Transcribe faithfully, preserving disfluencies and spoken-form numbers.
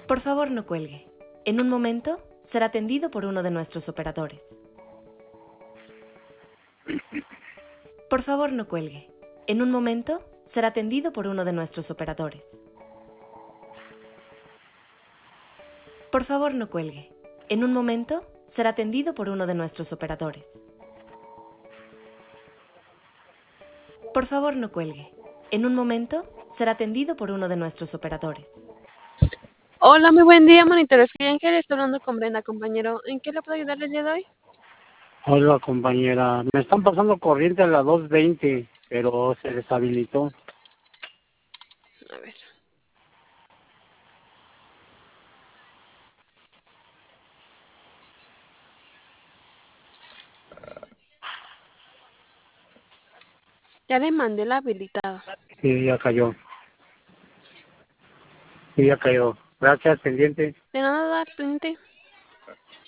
Por favor, no cuelgue. En un momento será atendido por uno de nuestros operadores. Por favor, no cuelgue. En un momento será atendido por uno de nuestros operadores. Por favor, no cuelgue. En un momento será atendido por uno de nuestros operadores. Por favor, no cuelgue. En un momento será atendido por uno de nuestros operadores. Hola, muy buen día, monitores. Soy Ángel, estoy hablando con Brenda, compañero. ¿En qué le puedo ayudar el día de hoy? Hola compañera, me están pasando corriente a las dos veinte, pero se deshabilitó. A ver. Ya le mandé el habilitado. Sí, ya cayó. Sí, ya cayó. Gracias, pendiente. De nada, dar pendiente.